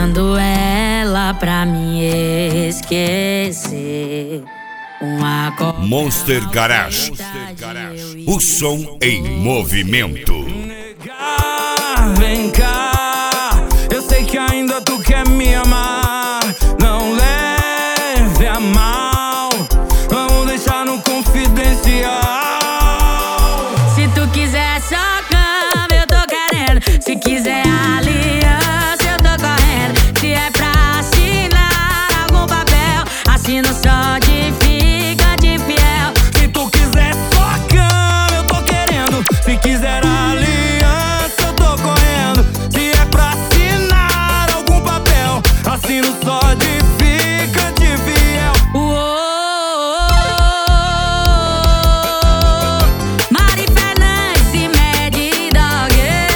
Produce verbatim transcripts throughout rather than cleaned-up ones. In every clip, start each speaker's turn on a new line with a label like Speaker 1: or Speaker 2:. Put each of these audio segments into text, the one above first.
Speaker 1: usando ela pra me esquecer. Uma
Speaker 2: Monster Garage, o som em movimento.
Speaker 3: Vem cá, eu sei que ainda tu quer me amar. Não leve a mal, vamos deixar no confidencial.
Speaker 1: Se tu quiser só cama, eu tô querendo. Se quiser aliança, eu tô correndo. Se é pra assinar algum papel, assino só de ficante fiel.
Speaker 3: Se tu quiser só cama, eu tô querendo. Se quiser aliança, eu tô correndo. Se é pra assinar algum papel, assino só de ficante fiel.
Speaker 1: Uou, Mari Fernandes e Mad Dog.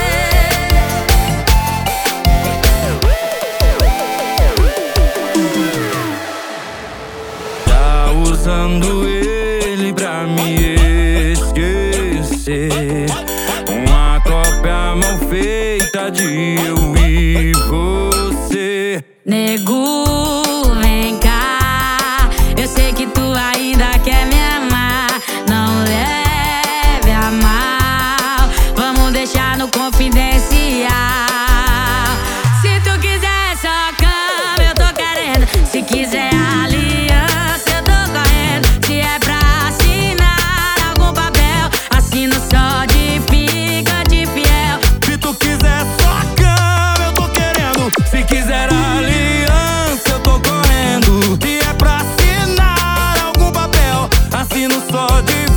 Speaker 3: Tá usando ele pra me esquecer. Uma cópia mal feita de eu e você.
Speaker 1: Nego, vem cá, eu sei que tu ainda quer me amar. Não leve a mal, vamos deixar no confidencial. Se tu quiser só cama, eu tô querendo. Se quiser aliança, eu tô correndo. Se é pra assinar algum papel, assino só de ficante fiel.
Speaker 3: Se tu quiser só cama, eu tô querendo. Se quiser aliança, eu tô correndo. Se é pra assinar algum papel, assino só de